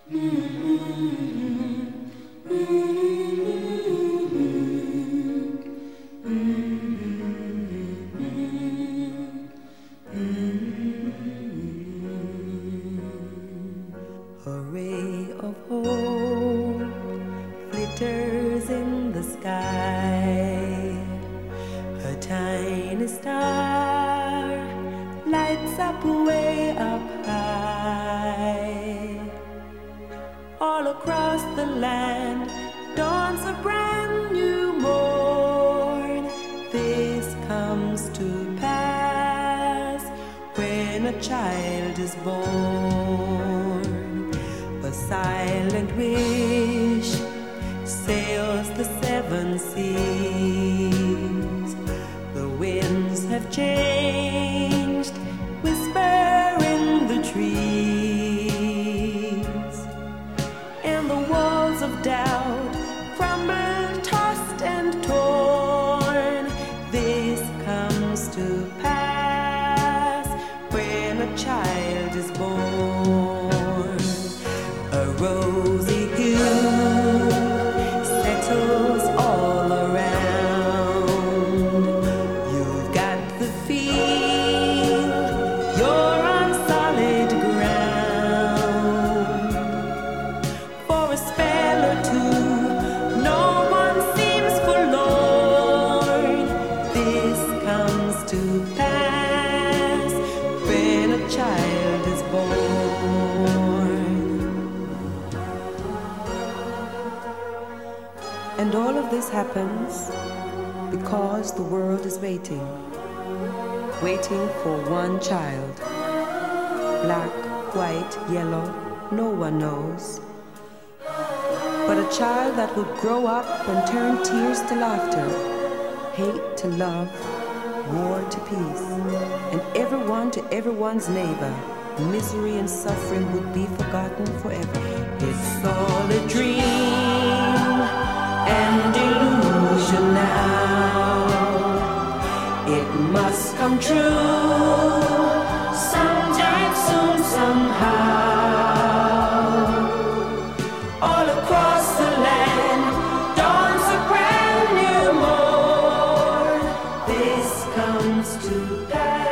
A ray of hope glitters in the sky. A tiny star lights up way up high. All across the land dawns a brand new morn. This comes to pass when a child is born. A silent wish sails the seven seas. The winds have changed, whisper in the trees, and the walls of doubt crumble, tossed and torn. This comes to pass when a child is born. A rosy hue settles all around. You've got the feel you're on solid ground. For a spell or two, no one seems forlorn. This comes to pass when a child is born. And all of this happens because the world is waiting for one child. Black, white, yellow, no one knows. But a child that would grow up and turn tears to laughter, hate to love, war to peace, and everyone to everyone's neighbor. Misery and suffering would be forgotten forever. It's all a dream and illusion now. It must come true sometime soon, somehow. All across the land dawns a brand new morn. This comes to pass